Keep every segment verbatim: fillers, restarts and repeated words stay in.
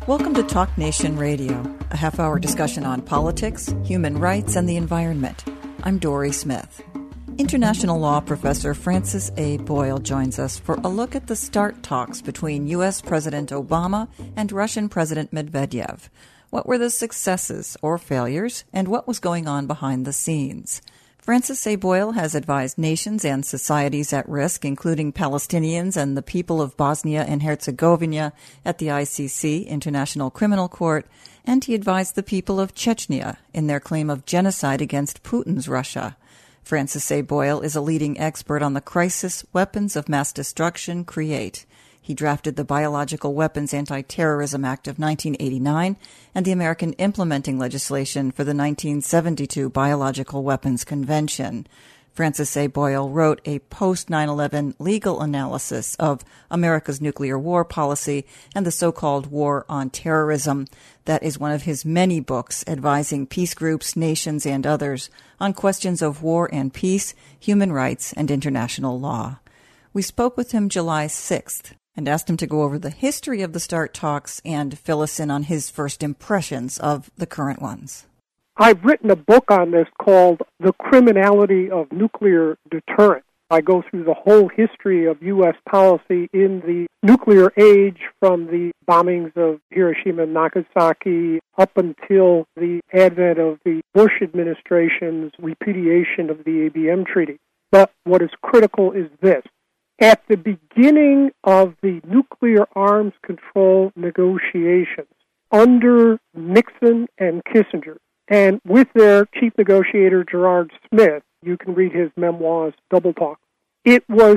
Welcome to Talk Nation Radio, a half-hour discussion on politics, human rights, and the environment. I'm Dory Smith. International law professor Francis A. Boyle joins us for a look at the START talks between U S. President Obama and Russian President Medvedev. What were the successes or failures, and what was going on behind the scenes? Francis A. Boyle has advised nations and societies at risk, including Palestinians and the people of Bosnia and Herzegovina at the I C C, International Criminal Court, and he advised the people of Chechnya in their claim of genocide against Putin's Russia. Francis A. Boyle is a leading expert on the crisis weapons of mass destruction create. He drafted the Biological Weapons Anti-Terrorism Act of nineteen eighty-nine and the American implementing legislation for the nineteen seventy-two Biological Weapons Convention. Francis A. Boyle wrote a post nine eleven legal analysis of America's nuclear war policy and the so-called War on Terrorism. That is one of his many books advising peace groups, nations, and others on questions of war and peace, human rights, and international law. We spoke with him July sixth. And asked him to go over the history of the START talks and fill us in on his first impressions of the current ones. I've written a book on this called The Criminality of Nuclear Deterrence. I go through the whole history of U S policy in the nuclear age, from the bombings of Hiroshima and Nagasaki up until the advent of the Bush administration's repudiation of the A B M Treaty. But what is critical is this. At the beginning of the nuclear arms control negotiations under Nixon and Kissinger, and with their chief negotiator Gerard Smith, you can read his memoirs, Double Talk, it was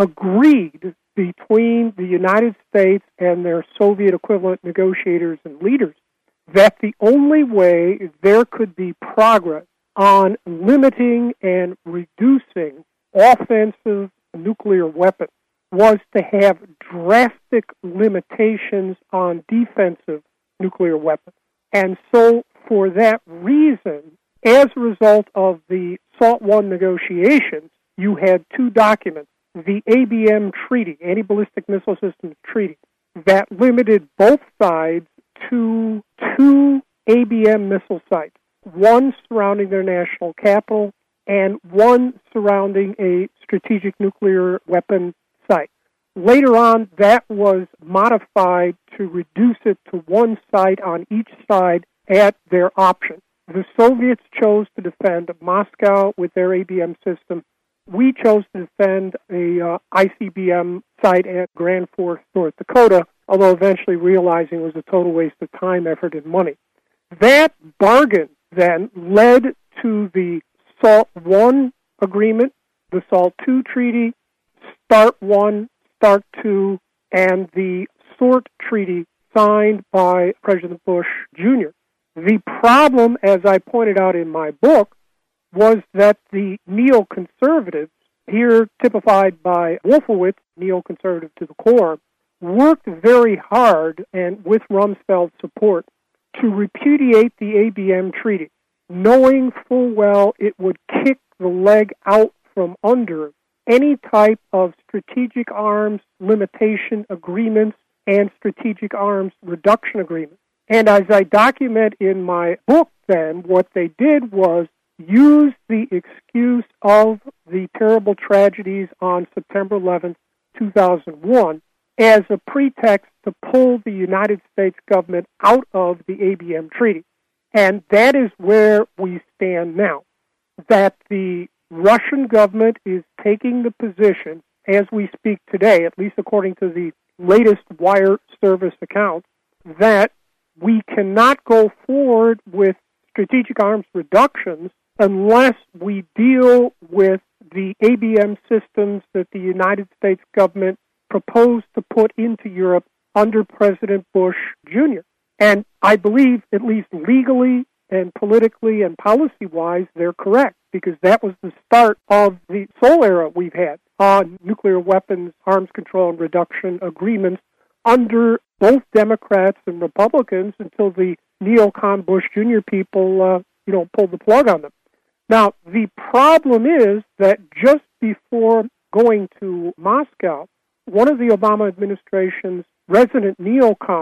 agreed between the United States and their Soviet equivalent negotiators and leaders that the only way there could be progress on limiting and reducing offensive nuclear weapons was to have drastic limitations on defensive nuclear weapons. And so, for that reason, as a result of the SALT one negotiations, you had two documents, the A B M Treaty, Anti-Ballistic Missile Systems Treaty, that limited both sides to two A B M missile sites, one surrounding their national capital and one surrounding a strategic nuclear weapon site. Later on, that was modified to reduce it to one site on each side at their option. The Soviets chose to defend Moscow with their A B M system. We chose to defend a uh, I C B M site at Grand Forks, North Dakota, although eventually realizing it was a total waste of time, effort, and money. That bargain then led to the SALT one agreement, the SALT two treaty, START one, START two, and the SORT treaty signed by President Bush Junior The problem, as I pointed out in my book, was that the neoconservatives, here typified by Wolfowitz, neoconservative to the core, worked very hard, and with Rumsfeld's support, to repudiate the A B M treaty, knowing full well it would kick the leg out from under any type of strategic arms limitation agreements and strategic arms reduction agreements. And as I document in my book then, what they did was use the excuse of the terrible tragedies on September eleventh, two thousand one, as a pretext to pull the United States government out of the A B M treaty. And that is where we stand now, that the Russian government is taking the position, as we speak today, at least according to the latest wire service accounts, that we cannot go forward with strategic arms reductions unless we deal with the A B M systems that the United States government proposed to put into Europe under President Bush Junior And I believe, at least legally and politically and policy-wise, they're correct, because that was the start of the sole era we've had on nuclear weapons, arms control, and reduction agreements under both Democrats and Republicans until the neocon Bush Junior people, uh, you know, pulled the plug on them. Now, the problem is that just before going to Moscow, one of the Obama administration's resident neocons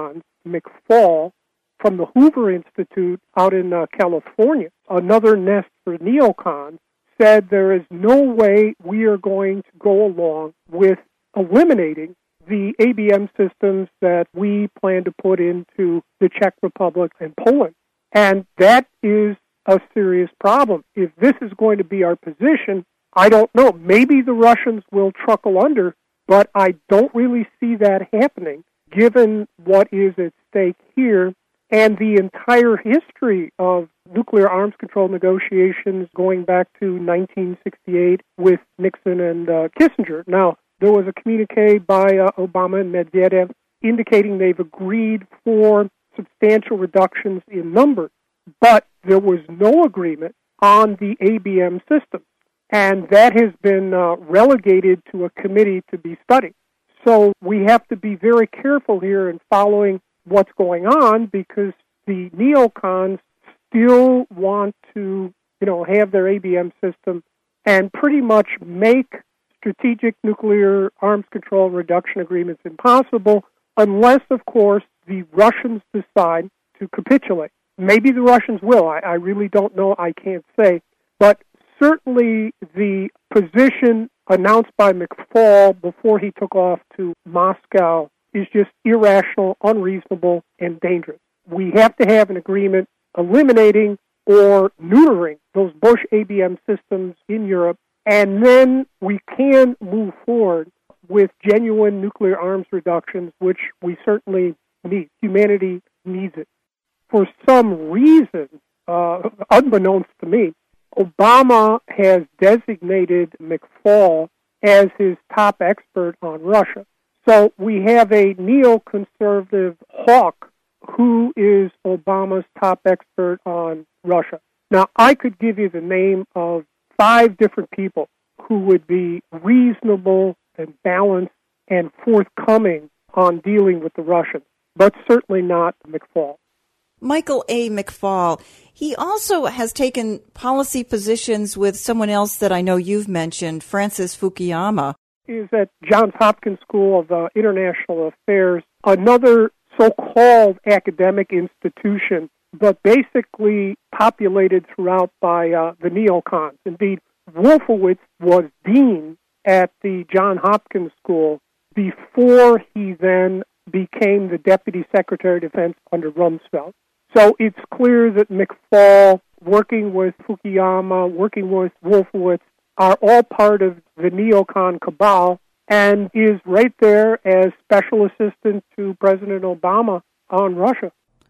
McFaul from the Hoover Institute out in uh, California, another nest for neocons, said there is no way we are going to go along with eliminating the A B M systems that we plan to put into the Czech Republic and Poland. And that is a serious problem. If this is going to be our position, I don't know. Maybe the Russians will truckle under, but I don't really see that happening, given what is at stake here and the entire history of nuclear arms control negotiations going back to nineteen sixty-eight with Nixon and uh, Kissinger. Now, there was a communique by uh, Obama and Medvedev indicating they've agreed for substantial reductions in numbers, but there was no agreement on the A B M system, and that has been uh, relegated to a committee to be studied. So we have to be very careful here in following what's going on, because the neocons still want to, you know, have their A B M system and pretty much make strategic nuclear arms control reduction agreements impossible, unless, of course, the Russians decide to capitulate. Maybe the Russians will. I, I really don't know. I can't say. But certainly the position announced by McFaul before he took off to Moscow is just irrational, unreasonable, and dangerous. We have to have an agreement eliminating or neutering those Bush A B M systems in Europe, and then we can move forward with genuine nuclear arms reductions, which we certainly need. Humanity needs it. For some reason, uh, unbeknownst to me, Obama has designated McFaul as his top expert on Russia. So we have a neoconservative hawk who is Obama's top expert on Russia. Now, I could give you the name of five different people who would be reasonable and balanced and forthcoming on dealing with the Russians, but certainly not McFaul. Michael A. McFaul, he also has taken policy positions with someone else that I know you've mentioned, Francis Fukuyama. Is at Johns Hopkins School of uh, International Affairs, another so-called academic institution, but basically populated throughout by uh, the neocons. Indeed, Wolfowitz was dean at the Johns Hopkins School before he then became the Deputy Secretary of Defense under Rumsfeld. So it's clear that McFaul, working with Fukuyama, working with Wolfowitz, are all part of the neocon cabal and is right there as special assistant to President Obama on Russia.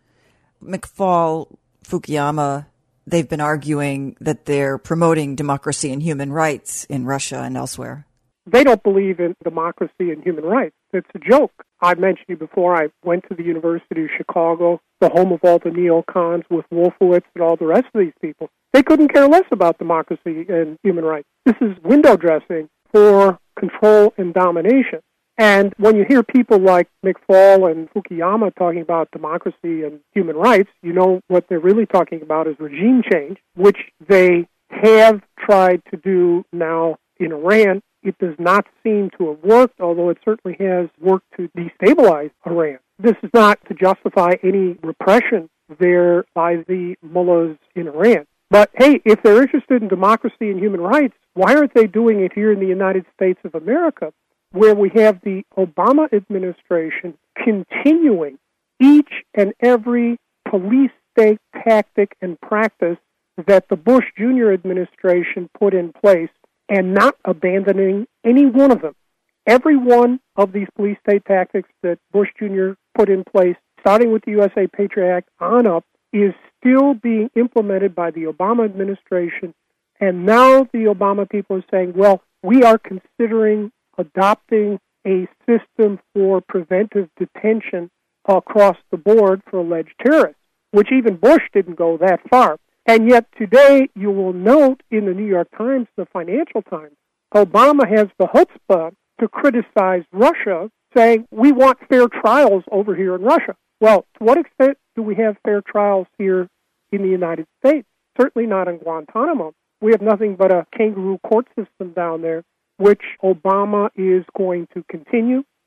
McFaul, Fukuyama, they've been arguing that they're promoting democracy and human rights in Russia and elsewhere. They don't believe in democracy and human rights. It's a joke. I mentioned you before, I went to the University of Chicago, the home of all the neocons with Wolfowitz and all the rest of these people. They couldn't care less about democracy and human rights. This is window dressing for control and domination. And when you hear people like McFaul and Fukuyama talking about democracy and human rights, you know what they're really talking about is regime change, which they have tried to do now in Iran. It does not seem to have worked, although it certainly has worked to destabilize Iran. This is not to justify any repression there by the mullahs in Iran. But, hey, if they're interested in democracy and human rights, why aren't they doing it here in the United States of America, where we have the Obama administration continuing each and every police state tactic and practice that the Bush Junior administration put in place and not abandoning any one of them. Every one of these police state tactics that Bush Junior put in place, starting with the U S A Patriot Act on up, is still being implemented by the Obama administration. And now the Obama people are saying, well, we are considering adopting a system for preventive detention across the board for alleged terrorists, which even Bush didn't go that far. And yet today, you will note in the New York Times, the Financial Times, Obama has the chutzpah to criticize Russia, saying, we want fair trials over here in Russia. Well, to what extent do we have fair trials here in the United States? Certainly not in Guantanamo. We have nothing but a kangaroo court system down there, which Obama is going to continue.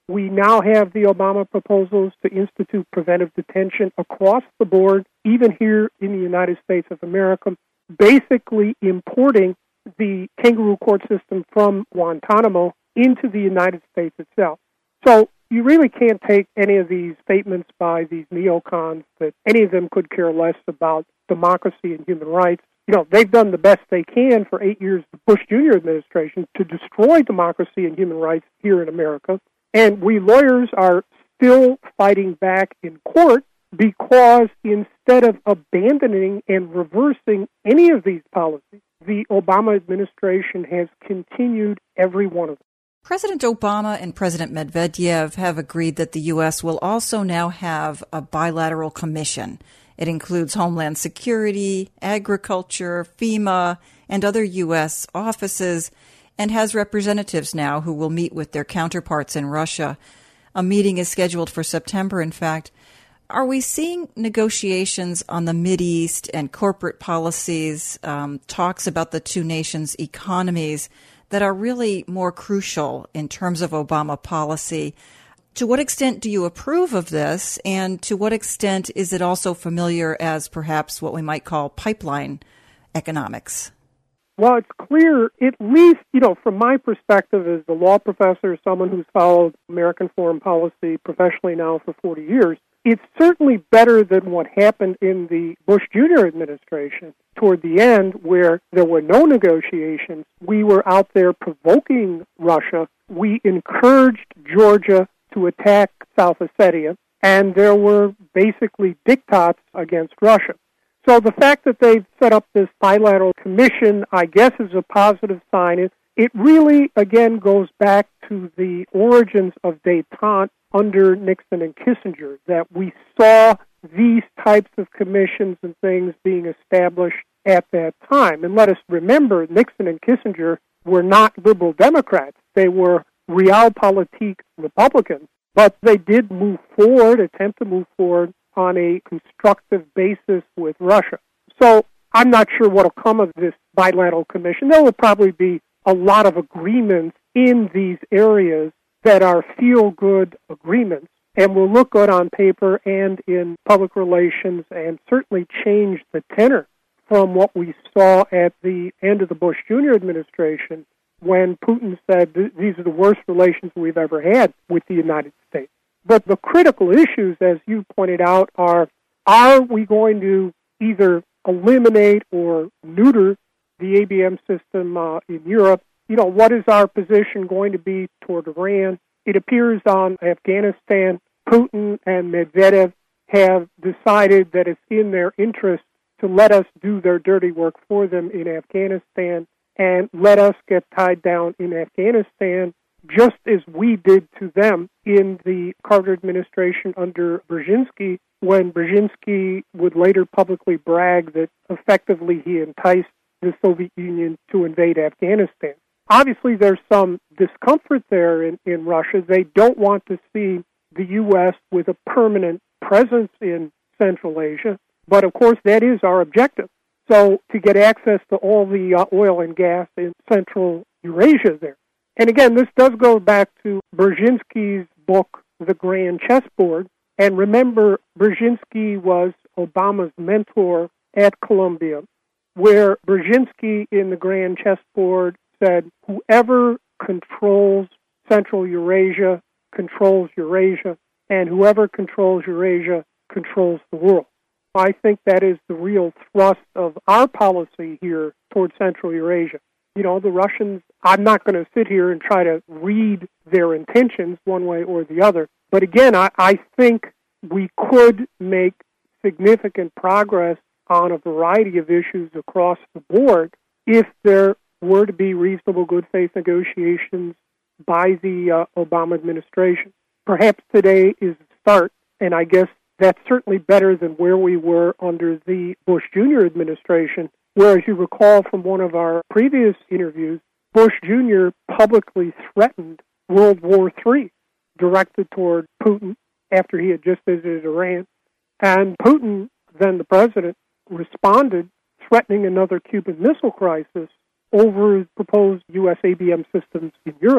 We now have the Obama proposals to institute preventive detention across the board, even here in the United States of America, basically importing the kangaroo court system from Guantanamo into the United States itself. So you really can't take any of these statements by these neocons that any of them could care less about democracy and human rights. You know, they've done the best they can for eight years, the Bush Junior administration, to destroy democracy and human rights here in America. And we lawyers are still fighting back in court because instead of abandoning and reversing any of these policies, the Obama administration has continued every one of them. President Obama and President Medvedev have agreed that the U S will also now have a bilateral commission. It includes Homeland Security, Agriculture, FEMA, and other U S offices, and has representatives now who will meet with their counterparts in Russia. A meeting is scheduled for September, in fact. Are we seeing negotiations on the Mideast and corporate policies, um, talks about the two nations' economies that are really more crucial in terms of Obama policy? To what extent do you approve of this, and to what extent is it also familiar as perhaps what we might call pipeline economics? Well, it's clear, at least, you know, from my perspective as a law professor, someone who's followed American foreign policy professionally now for forty years, it's certainly better than what happened in the Bush Junior administration toward the end, where there were no negotiations. We were out there provoking Russia. We encouraged Georgia to attack South Ossetia, and there were basically diktats against Russia. So the fact that they've set up this bilateral commission, I guess, is a positive sign. It, it really, again, goes back to the origins of détente under Nixon and Kissinger, that we saw these types of commissions and things being established at that time. And let us remember, Nixon and Kissinger were not liberal Democrats. They were realpolitik Republicans, but they did move forward, attempt to move forward on a constructive basis with Russia. So I'm not sure what will come of this bilateral commission. There will probably be a lot of agreements in these areas that are feel-good agreements and will look good on paper and in public relations and certainly change the tenor from what we saw at the end of the Bush Junior administration when Putin said these are the worst relations we've ever had with the United States. But the critical issues, as you pointed out, are, are we going to either eliminate or neuter the A B M system uh, in Europe? You know, what is our position going to be toward Iran? It appears on Afghanistan, Putin and Medvedev have decided that it's in their interest to let us do their dirty work for them in Afghanistan and let us get tied down in Afghanistan, just as we did to them in the Carter administration under Brzezinski, when Brzezinski would later publicly brag that effectively he enticed the Soviet Union to invade Afghanistan. Obviously, there's some discomfort there in, in Russia. They don't want to see the U S with a permanent presence in Central Asia, but of course that is our objective. So to get access to all the uh, oil and gas in Central Eurasia there. And again, this does go back to Brzezinski's book, The Grand Chessboard. And remember, Brzezinski was Obama's mentor at Columbia, where Brzezinski in The Grand Chessboard said, whoever controls Central Eurasia controls Eurasia, and whoever controls Eurasia controls the world. I think that is the real thrust of our policy here towards Central Eurasia. You know, the Russians, I'm not going to sit here and try to read their intentions one way or the other. But again, I, I think we could make significant progress on a variety of issues across the board if there were to be reasonable good faith negotiations by the uh, Obama administration. Perhaps today is the start, and I guess that's certainly better than where we were under the Bush Junior administration, where, as you recall from one of our previous interviews, Bush Junior publicly threatened World War Three, directed toward Putin after he had just visited Iran. And Putin, then the president, responded, threatening another Cuban Missile Crisis over proposed U S A B M systems in Europe.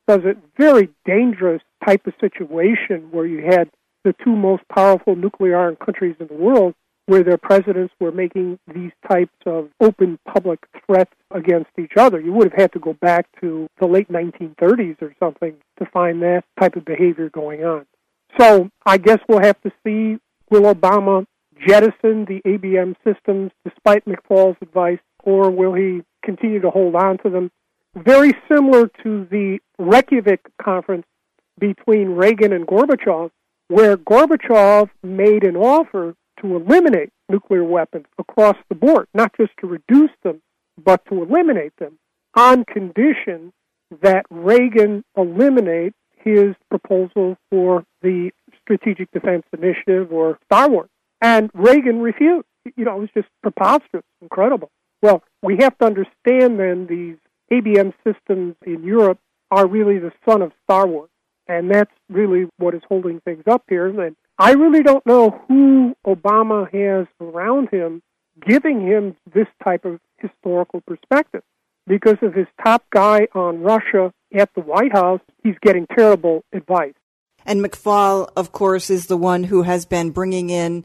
does it, very dangerous type of situation where you had the two most powerful nuclear armed countries in the world, where their presidents were making these types of open public threats against each other. You would have had to go back to the late nineteen thirties or something to find that type of behavior going on. So I guess we'll have to see, will Obama jettison the A B M systems despite McFaul's advice, or will he continue to hold on to them? Very similar to the Reykjavik conference between Reagan and Gorbachev, where Gorbachev made an offer to eliminate nuclear weapons across the board, not just to reduce them, but to eliminate them, on condition that Reagan eliminate his proposal for the Strategic Defense Initiative, or Star Wars. And Reagan refused. You know, it was just preposterous, incredible. Well, we have to understand then these A B M systems in Europe are really the son of Star Wars. And that's really what is holding things up here. And I really don't know who Obama has around him giving him this type of historical perspective. Because of his top guy on Russia at the White House, he's getting terrible advice. And McFaul, of course, is the one who has been bringing in,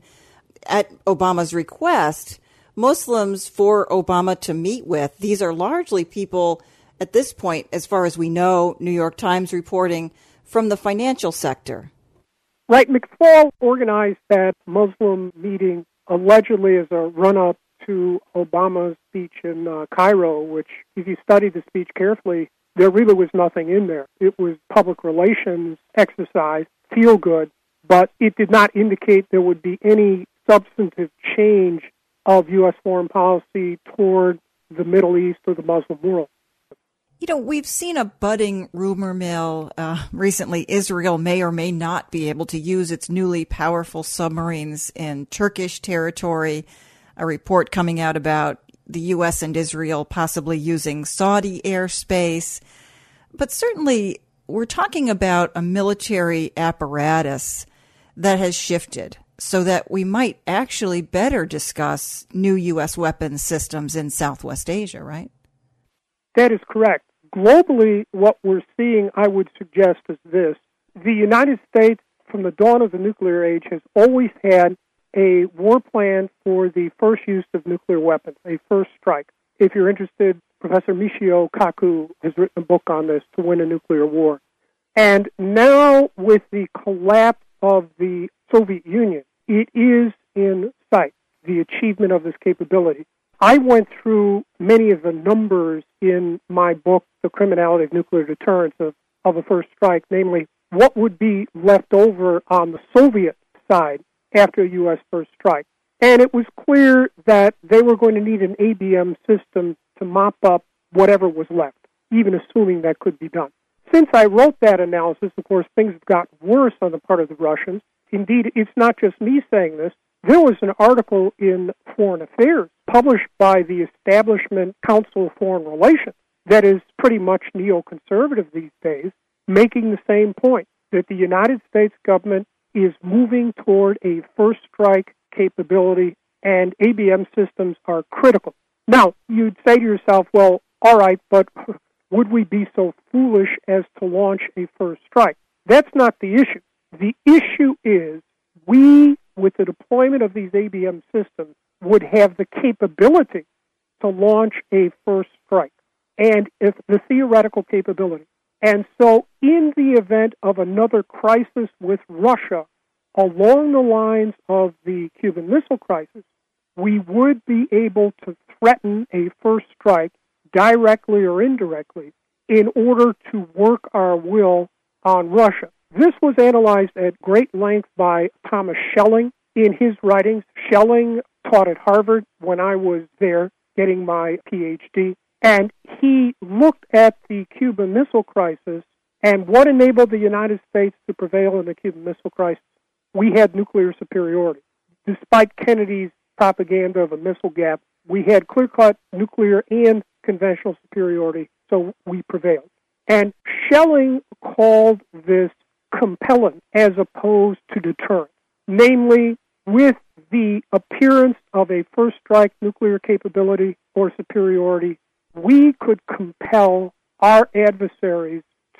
at Obama's request, Muslims for Obama to meet with. These are largely people, at this point, as far as we know, New York Times reporting, from the financial sector. Right. McFaul organized that Muslim meeting allegedly as a run-up to Obama's speech in uh, Cairo, which, if you study the speech carefully, there really was nothing in there. It was public relations exercise, feel good, but it did not indicate there would be any substantive change of U S foreign policy toward the Middle East or the Muslim world. You know, we've seen a budding rumor mill uh, recently. Israel may or may not be able to use its newly powerful submarines in Turkish territory. A report coming out about the U S and Israel possibly using Saudi airspace. But certainly, we're talking about a military apparatus that has shifted so that we might actually better discuss new U S weapons systems in Southwest Asia, right? That is correct. Globally, what we're seeing, I would suggest, is this. The United States, from the dawn of the nuclear age, has always had a war plan for the first use of nuclear weapons, a first strike. If you're interested, Professor Michio Kaku has written a book on this, To Win a Nuclear War. And now, with the collapse of the Soviet Union, it is in sight, the achievement of this capability. I went through many of the numbers in my book, The Criminality of Nuclear Deterrence, of, of a first strike, namely, what would be left over on the Soviet side after a U S first strike. And it was clear that they were going to need an A B M system to mop up whatever was left, even assuming that could be done. Since I wrote that analysis, of course, things have gotten worse on the part of the Russians. Indeed, it's not just me saying this. There was an article in Foreign Affairs published by the Establishment Council of Foreign Relations that is pretty much neoconservative these days, making the same point, that the United States government is moving toward a first strike capability, and A B M systems are critical. Now, you'd say to yourself, well, all right, but would we be so foolish as to launch a first strike? That's not the issue. The issue is we, with the deployment of these A B M systems, would have the capability to launch a first strike, and if the theoretical capability. And so in the event of another crisis with Russia, along the lines of the Cuban Missile Crisis, we would be able to threaten a first strike, directly or indirectly, in order to work our will on Russia. This was analyzed at great length by Thomas Schelling in his writings. Schelling taught at Harvard when I was there getting my P H D, and he looked at the Cuban Missile Crisis and what enabled the United States to prevail in the Cuban Missile Crisis. We had nuclear superiority. Despite Kennedy's propaganda of a missile gap, we had clear-cut nuclear and conventional superiority, so we prevailed. And Schelling called this compellant as opposed to deterrent. Namely, with the appearance of a first strike nuclear capability or superiority, we could compel our adversaries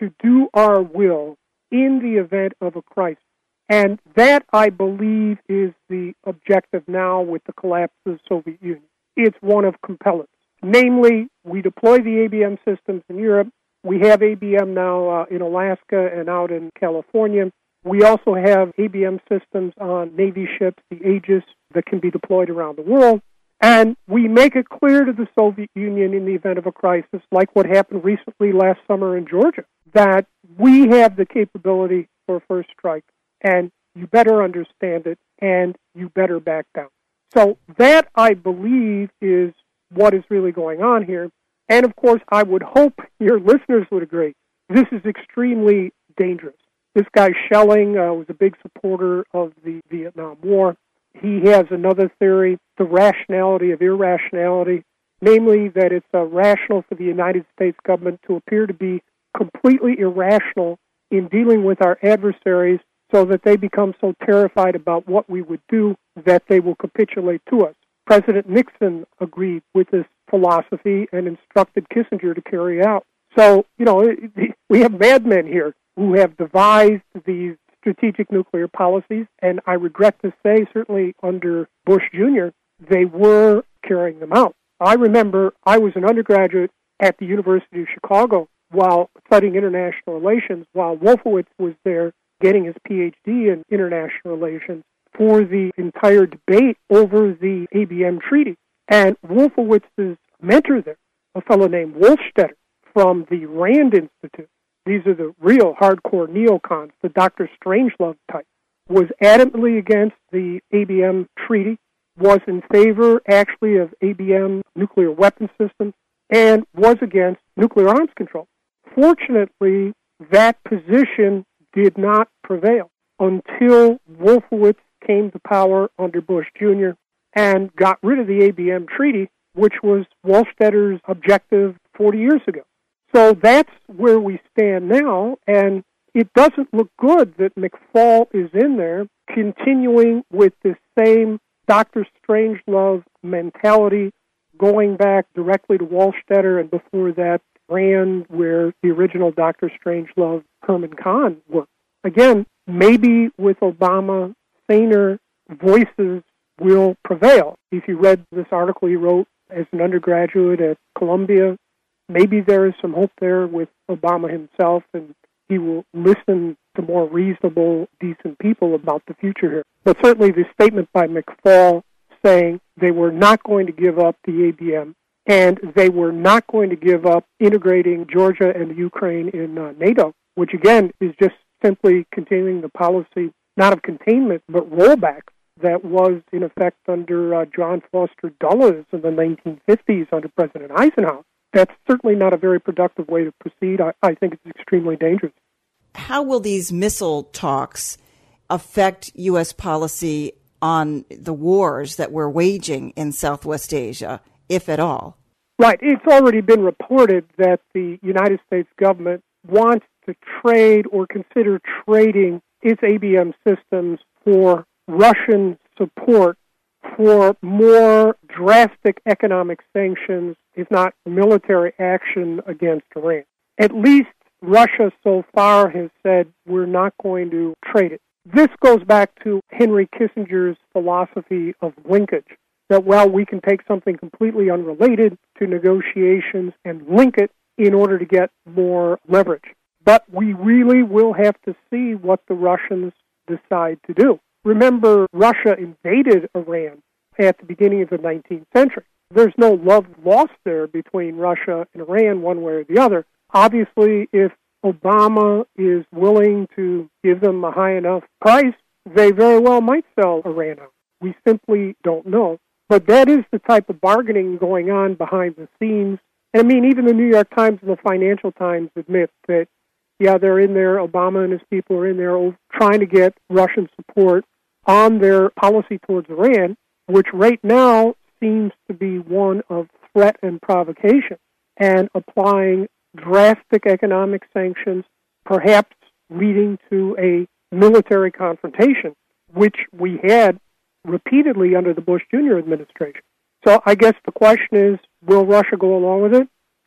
to do our will in the event of a crisis. And that, I believe, is the objective now with the collapse of the Soviet Union. It's one of compellence. Namely, we deploy the A B M systems in Europe. We have A B M now uh, in Alaska and out in California. We also have A B M systems on Navy ships, the Aegis, that can be deployed around the world. And we make it clear to the Soviet Union in the event of a crisis, like what happened recently last summer in Georgia, that we have the capability for a first strike, and you better understand it, and you better back down. So that, I believe, is what is really going on here. And, of course, I would hope your listeners would agree. This is extremely dangerous. This guy Schelling uh, was a big supporter of the Vietnam War. He has another theory, the rationality of irrationality, namely that it's uh, rational for the United States government to appear to be completely irrational in dealing with our adversaries so that they become so terrified about what we would do that they will capitulate to us. President Nixon agreed with this philosophy and instructed Kissinger to carry it out. So, you know, we have madmen here who have devised these strategic nuclear policies, and I regret to say, certainly under Bush Junior, they were carrying them out. I remember I was an undergraduate at the University of Chicago while studying international relations, while Wolfowitz was there getting his P H D in international relations for the entire debate over the A B M treaty. And Wolfowitz's mentor there, a fellow named Wolfstetter from the Rand Institute, these are the real hardcore neocons, the Doctor Strangelove type, was adamantly against the A B M treaty, was in favor, actually, of A B M nuclear weapon systems, and was against nuclear arms control. Fortunately, that position did not prevail until Wolfowitz came to power under Bush Junior and got rid of the A B M treaty, which was Wolfstetter's objective forty years ago. So that's where we stand now, and it doesn't look good that McFaul is in there continuing with the same Doctor Strangelove mentality, going back directly to Wolfstetter and before that Rand, where the original Doctor Strangelove, Herman Kahn, worked. Again, maybe with Obama, saner voices will prevail. If you read this article he wrote as an undergraduate at Columbia, maybe there is some hope there with Obama himself, and he will listen to more reasonable, decent people about the future here. But certainly the statement by McFaul saying they were not going to give up the A B M, and they were not going to give up integrating Georgia and Ukraine in uh, NATO, which again is just simply continuing the policy, not of containment, but rollback that was in effect under uh, John Foster Dulles in the nineteen fifties under President Eisenhower. That's certainly not a very productive way to proceed. I, I think it's extremely dangerous. How will these missile talks affect U S policy on the wars that we're waging in Southwest Asia, if at all? Right. It's already been reported that the United States government wants to trade or consider trading its A B M systems for Russian support for more drastic economic sanctions, if not military action against Iran. At least Russia so far has said we're not going to trade it. This goes back to Henry Kissinger's philosophy of linkage, that, well, we can take something completely unrelated to negotiations and link it in order to get more leverage. But we really will have to see what the Russians decide to do. Remember, Russia invaded Iran at the beginning of the nineteenth century. There's no love lost there between Russia and Iran one way or the other. Obviously, if Obama is willing to give them a high enough price, they very well might sell Iran out. We simply don't know. But that is the type of bargaining going on behind the scenes. And I mean, even the New York Times and the Financial Times admit that, yeah, they're in there, Obama and his people are in there trying to get Russian support on their policy towards Iran, which right now seems to be one of threat and provocation, and applying drastic economic sanctions, perhaps leading to a military confrontation, which we had repeatedly under the Bush Junior administration. So I guess the question is, will Russia go along with it?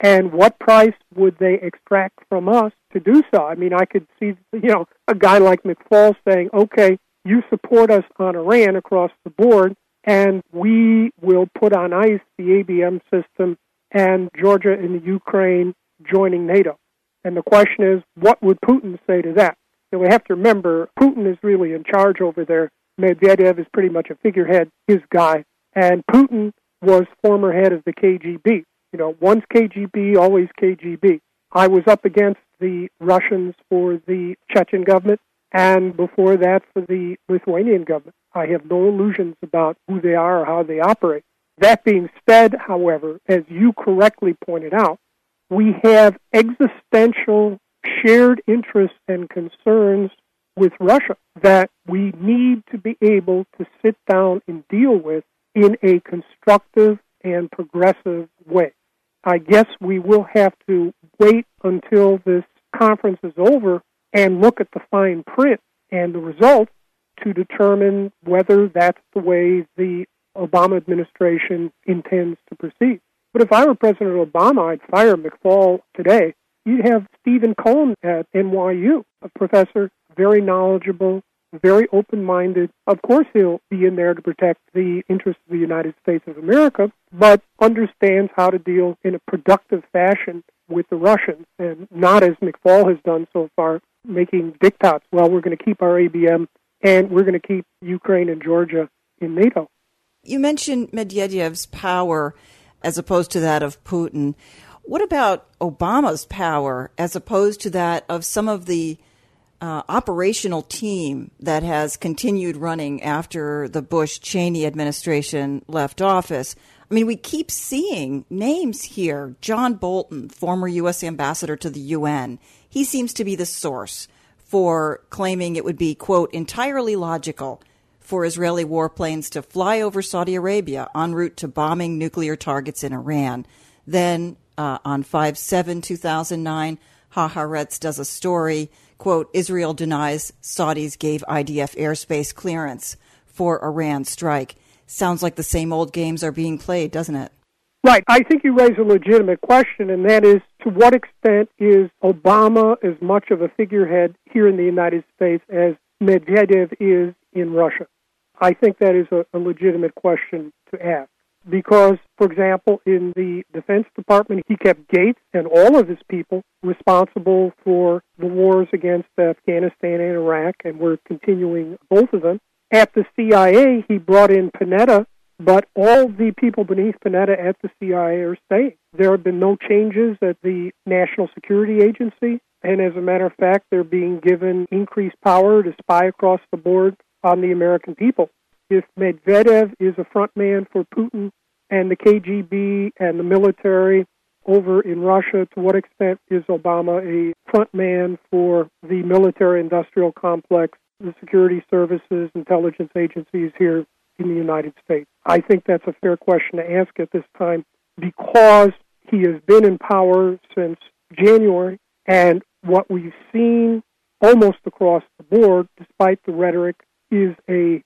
And what price would they extract from us to do so? I mean, I could see, you know, a guy like McFaul saying, okay, you support us on Iran across the board, and we will put on ice the A B M system and Georgia and the Ukraine joining NATO. And the question is, what would Putin say to that? So we have to remember, Putin is really in charge over there. Medvedev is pretty much a figurehead, his guy. And Putin was former head of the K G B. You know, once K G B, always K G B. I was up against the Russians for the Chechen government, and before that for the Lithuanian government. I have no illusions about who they are or how they operate. That being said, however, as you correctly pointed out, we have existential shared interests and concerns with Russia that we need to be able to sit down and deal with in a constructive and progressive way. I guess we will have to wait until this conference is over and look at the fine print and the results to determine whether that's the way the Obama administration intends to proceed. But if I were President Obama, I'd fire McFaul today. You'd have Stephen Cohen at N Y U, a professor, very knowledgeable, very open-minded. Of course, he'll be in there to protect the interests of the United States of America, but understands how to deal in a productive fashion with the Russians, and not as McFaul has done so far, making diktats. Well, we're going to keep our A B M, and we're going to keep Ukraine and Georgia in NATO. You mentioned Medvedev's power as opposed to that of Putin. What about Obama's power as opposed to that of some of the uh, operational team that has continued running after the Bush-Cheney administration left office? I mean, we keep seeing names here. John Bolton, former U S ambassador to the U N, he seems to be the source for claiming it would be, quote, entirely logical for Israeli warplanes to fly over Saudi Arabia en route to bombing nuclear targets in Iran. Then uh, on five seven two thousand nine, Haaretz does a story, quote, Israel denies Saudis gave I D F airspace clearance for Iran strike. Sounds like the same old games are being played, doesn't it? Right. I think you raise a legitimate question, and that is, to what extent is Obama as much of a figurehead here in the United States as Medvedev is in Russia? I think that is a, a legitimate question to ask. Because, for example, in the Defense Department, he kept Gates and all of his people responsible for the wars against Afghanistan and Iraq, and we're continuing both of them. At the C I A, he brought in Panetta, but all the people beneath Panetta at the C I A are staying. There have been no changes at the National Security Agency, and as a matter of fact, they're being given increased power to spy across the board on the American people. If Medvedev is a front man for Putin and the K G B and the military over in Russia, to what extent is Obama a front man for the military-industrial complex, the security services, intelligence agencies here in the United States? I think that's a fair question to ask at this time because he has been in power since January, and what we've seen almost across the board, despite the rhetoric, is a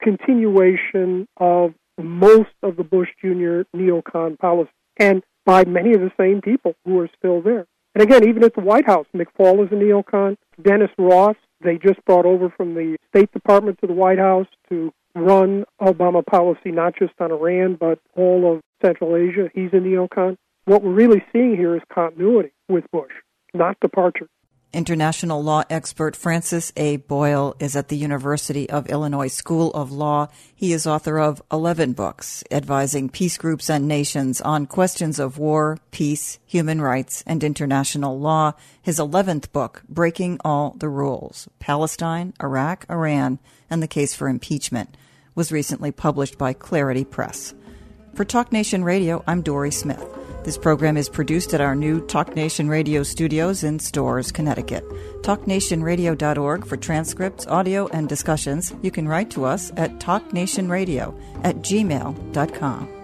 continuation of most of the Bush Junior neocon policy, and by many of the same people who are still there. And again, even at the White House, McFaul is a neocon. Dennis Ross, they just brought over from the State Department to the White House to run Obama policy, not just on Iran, but all of Central Asia. He's a neocon. What we're really seeing here is continuity with Bush, not departure. International law expert Francis A. Boyle is at the University of Illinois School of Law. He is author of eleven books advising peace groups and nations on questions of war, peace, human rights, and international law. His eleventh book, Breaking All the Rules, Palestine, Iraq, Iran, and the Case for Impeachment, was recently published by Clarity Press. For Talk Nation Radio, I'm Dory Smith. This program is produced at our new Talk Nation Radio studios in Storrs, Connecticut. talk nation radio dot org for transcripts, audio, and discussions. You can write to us at talknationradio at gmail dot com.